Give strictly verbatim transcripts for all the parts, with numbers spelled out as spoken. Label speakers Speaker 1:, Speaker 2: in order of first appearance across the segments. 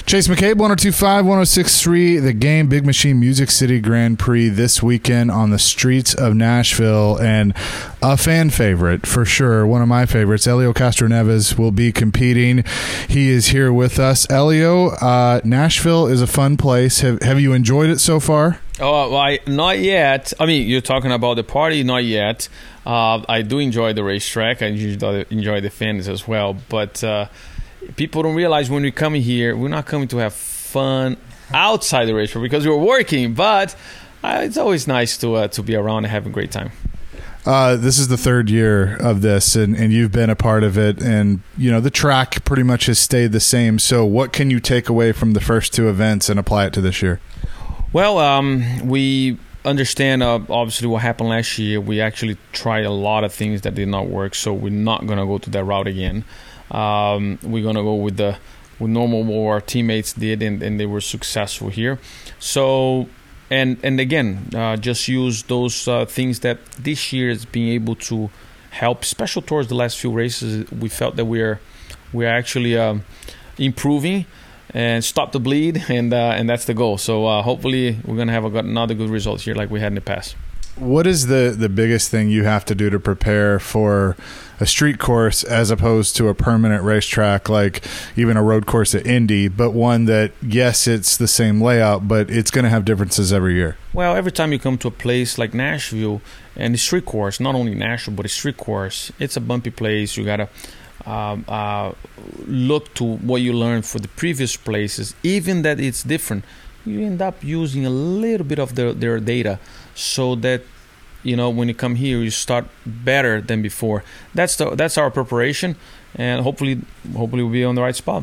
Speaker 1: Chase McCabe, one oh two point five, one oh six point three, The Game, Big Machine Music City Grand Prix this weekend on the streets of Nashville. And a fan favorite, for sure, one of my favorites, Helio Castroneves, will be competing. He is here with us. Helio, uh, Nashville is a fun place. Have, have you enjoyed it so far?
Speaker 2: Oh, well, I, not yet. I mean, you're talking about the party, not yet. Uh, I do enjoy the racetrack. I enjoy the, enjoy the fans as well. But uh, people don't realize when we come here, we're not coming to have fun outside the racetrack because we're working. But uh, it's always nice to uh, to be around and have a great time.
Speaker 1: Uh, this is the third year of this, and, and you've been a part of it. And, you know, the track pretty much has stayed the same. So what can you take away from the first two events and apply it to this year?
Speaker 2: Well, um, we understand uh, obviously what happened last year. We actually tried a lot of things that did not work, so we're not going to go to that route again. Um, we're going to go with the with normal what our teammates did, and, and they were successful here. So, and and again, uh, just use those uh, things that this year is being able to help, especially towards the last few races. We felt that we're we're actually um, improving and stop the bleed, and uh, and that's the goal. So uh, hopefully we're going to have a, another good result here like we had in the past.
Speaker 1: What is the, the biggest thing you have to do to prepare for a street course as opposed to a permanent racetrack, like even a road course at Indy, but one that, yes, it's the same layout, but it's going to have differences every year?
Speaker 2: Well, every time you come to a place like Nashville, and the street course, not only Nashville, but a street course, it's a bumpy place. You got to Um, uh, look to what you learned for the previous places, even that it's different. You end up using a little bit of their, their data, so that you know when you come here, you start better than before. That's the that's our preparation, and hopefully, hopefully we'll be on the right spot.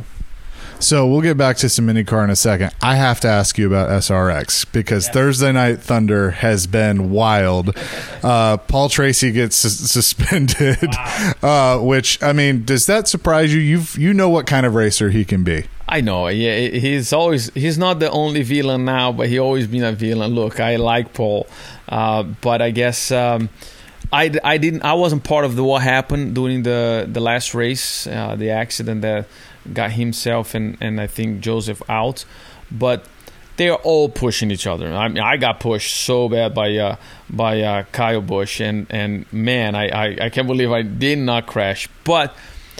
Speaker 1: So we'll get back to some IndyCar in a second. I have to ask you about S R X because yeah. Thursday Night Thunder has been wild. Uh, Paul Tracy gets sus- suspended, wow. uh, which, I mean, does that surprise you? You you know what kind of racer he can be.
Speaker 2: I know. Yeah, he's always he's not the only villain now, but he always been a villain. Look, I like Paul, uh, but I guess um, I, I didn't I wasn't part of the what happened during the the last race, uh, the accident that got himself and, and I think Joseph out, but they're all pushing each other. I mean, I got pushed so bad by uh, by uh, Kyle Busch, and, and man, I, I, I can't believe I did not crash. But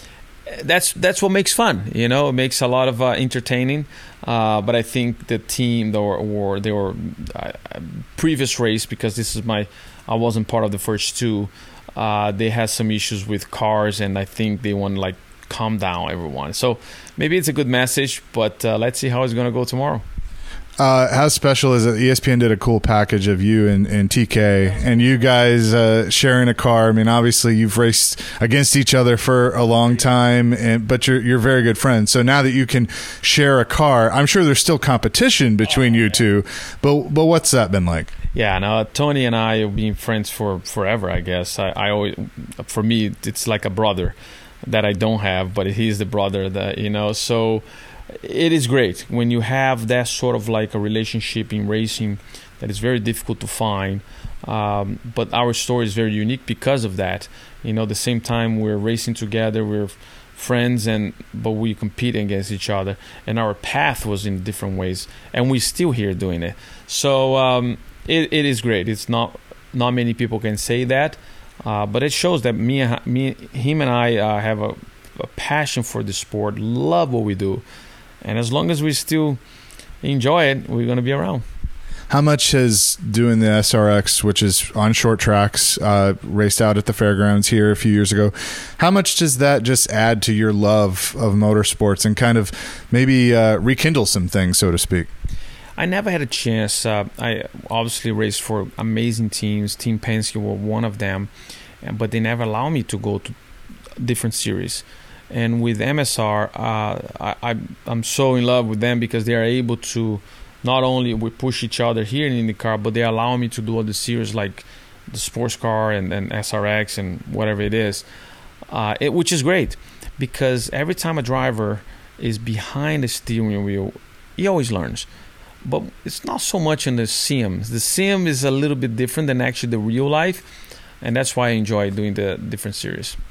Speaker 2: that's that's what makes fun, you know. It makes a lot of uh, entertaining. Uh, but I think the team, or or they were uh, previous race, because this is my I wasn't part of the first two. Uh, they had some issues with cars, and I think they want like. Calm down, everyone. So maybe it's a good message, but uh, let's see how it's going to go tomorrow.
Speaker 1: Uh, how special is it? E S P N did a cool package of you and, and T K, and you guys uh, sharing a car. I mean, obviously you've raced against each other for a long time, and but you're you're very good friends. So now that you can share a car, I'm sure there's still competition between oh, you yeah. two. But but what's that been like? Yeah,
Speaker 2: no, Tony and I have been friends for forever. I guess I, I always, for me, it's like a brother that I don't have, but he's the brother that, you know, so it is great when you have that sort of like a relationship in racing that is very difficult to find. Um, but our story is very unique because of that. You know, at the same time we're racing together, we're friends, and but we compete against each other, and our path was in different ways, and we're still here doing it. So um, it, it is great. It's not not many people can say that. Uh, but it shows that me, me, him, and I uh, have a, a passion for the sport, love what we do, and as long as we still enjoy it, we're going to be around.
Speaker 1: How much has doing the S R X, which is on short tracks, uh, raced out at the fairgrounds here a few years ago, how much does that just add to your love of motorsports and kind of maybe uh, rekindle some things, so to speak?
Speaker 2: I never had a chance. Uh, I obviously raced for amazing teams. Team Penske were one of them, but they never allowed me to go to different series. And with M S R, uh, I, I, I'm so in love with them because they are able to not only we push each other here in IndyCar, but they allow me to do all the series like the sports car and, and S R X and whatever it is, uh, it, which is great because every time a driver is behind the steering wheel, he always learns. But it's not so much in the sim. The sim is a little bit different than actually the real life, and that's why I enjoy doing the different series.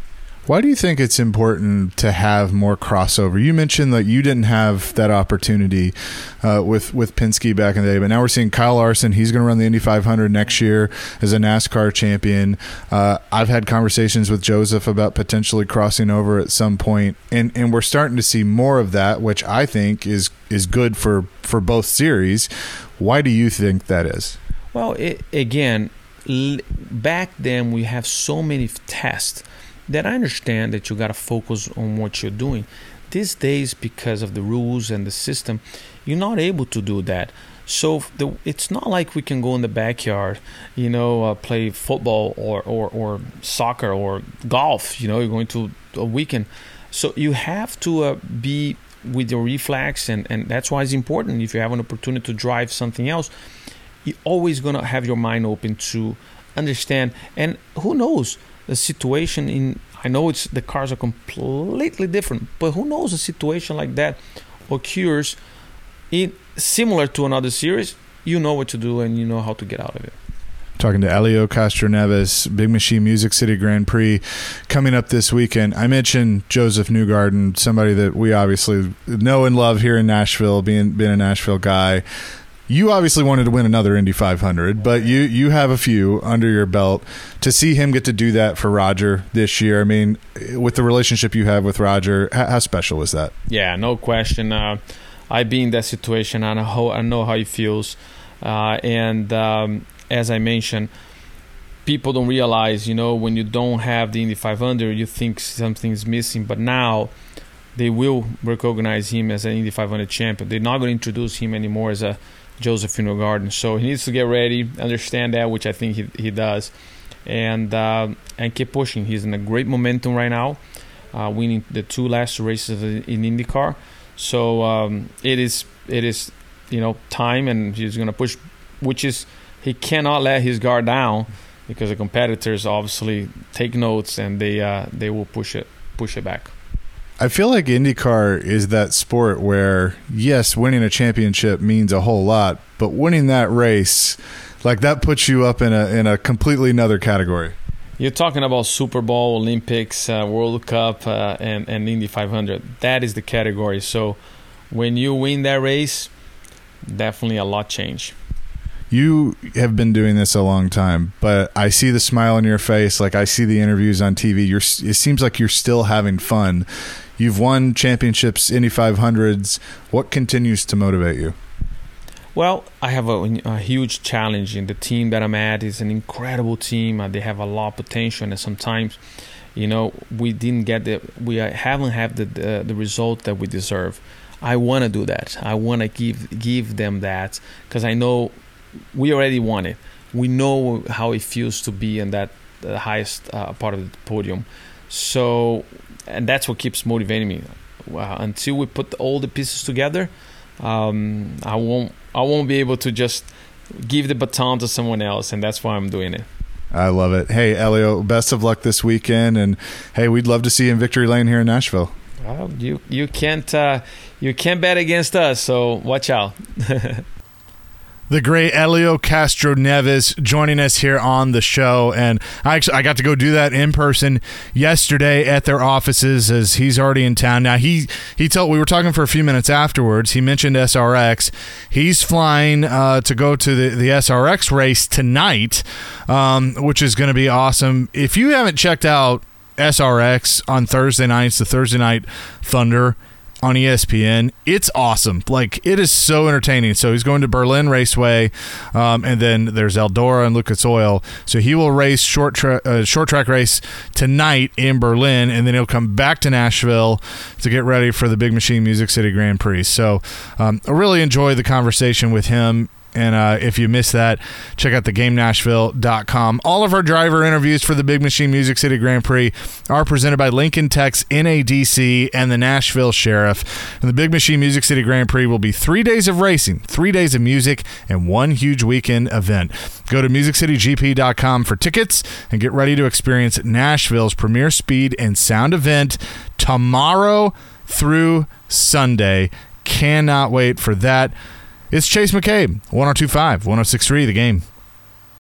Speaker 1: Why do you think it's important to have more crossover? You mentioned that you didn't have that opportunity uh, with, with Penske back in the day, but now we're seeing Kyle Larson. He's going to run the Indy five hundred next year as a NASCAR champion. Uh, I've had conversations with Joseph about potentially crossing over at some point, and, and we're starting to see more of that, which I think is is good for, for both series. Why do you think that is?
Speaker 2: Well, it, again, l- back then we have so many tests that I understand that you got to focus on what you're doing. These days, because of the rules and the system, you're not able to do that. So the, it's not like we can go in the backyard, you know, uh, play football or, or, or soccer or golf, you know, you're going to a weekend. So you have to uh, be with your reflex, and, and that's why it's important. If you have an opportunity to drive something else, you're always going to have your mind open to understand. And who knows? The situation in, I know it's the cars are completely different, but who knows, a situation like that occurs in similar to another series, you know what to do and you know how to get out of it.
Speaker 1: Talking to Helio Castroneves, Big Machine Music City Grand Prix coming up this weekend. I mentioned Joseph Newgarden, somebody that we obviously know and love here in Nashville, being being a Nashville guy. You obviously wanted to win another Indy five hundred, but you, you have a few under your belt. To see him get to do that for Roger this year, I mean, with the relationship you have with Roger, how, how special was that?
Speaker 2: Yeah, no question. Uh, I've been in that situation. I know how, I know how he feels. Uh, and um, as I mentioned, people don't realize, you know, when you don't have the Indy five hundred, you think something's missing. But now they will recognize him as an Indy five hundred champion. They're not going to introduce him anymore as a Joseph Newgarden. So he needs to get ready, understand that, which I think he he does, and uh, and keep pushing. He's in a great momentum right now, uh, winning the two last races in IndyCar. So um, it is it is you know time, and he's going to push, which is he cannot let his guard down, because the competitors obviously take notes and they uh, they will push it push it back.
Speaker 1: I feel like IndyCar is that sport where, yes, winning a championship means a whole lot, but winning that race, like, that puts you up in a in a completely another category.
Speaker 2: You're talking about Super Bowl, Olympics, uh, World Cup, uh, and, and Indy five hundred. That is the category. So when you win that race, definitely a lot change.
Speaker 1: You have been doing this a long time, but I see the smile on your face. Like, I see the interviews on T V. You're, it seems like you're still having fun. You've won championships, Indy five hundreds. What continues to motivate you?
Speaker 2: Well, I have a, a huge challenge, and the team that I'm at is an incredible team. Uh, they have a lot of potential, and sometimes, you know, we didn't get the, we haven't had the the, the result that we deserve. I want to do that. I want to give give them that, because I know we already won it. We know how it feels to be in that uh, highest uh, part of the podium. So, and that's what keeps motivating me. Uh, until we put all the pieces together, um, I won't. I won't be able to just give the baton to someone else, and that's why I'm doing it.
Speaker 1: I love it. Hey, Helio, best of luck this weekend, and hey, we'd love to see you in victory lane here in Nashville.
Speaker 2: Well, you you can't uh, you can't bet against us, so watch out.
Speaker 1: The great Helio Castroneves joining us here on the show, and I actually I got to go do that in person yesterday at their offices, as he's already in town now. He he told we were talking for a few minutes afterwards. He mentioned S R X. He's flying uh, to go to the the S R X race tonight, um, which is going to be awesome. If you haven't checked out S R X on Thursday nights, the Thursday Night Thunder on E S P N, it's awesome. Like, it is so entertaining. So he's going to Berlin Raceway, um, and then there's Eldora and Lucas Oil. So he will race short tra- uh, short track race tonight in Berlin, and then he'll come back to Nashville to get ready for the Big Machine Music City Grand Prix. So um, I really enjoyed the conversation with him. And uh, if you missed that, check out the game nashville dot com. All of our driver interviews for the Big Machine Music City Grand Prix are presented by Lincoln Tech's N A D C and the Nashville Sheriff. And the Big Machine Music City Grand Prix will be three days of racing, three days of music, and one huge weekend event. Go to music city g p dot com for tickets and get ready to experience Nashville's premier speed and sound event tomorrow through Sunday. Cannot wait for that. It's Chase McCabe, one oh two point five, one oh six point three, The Game.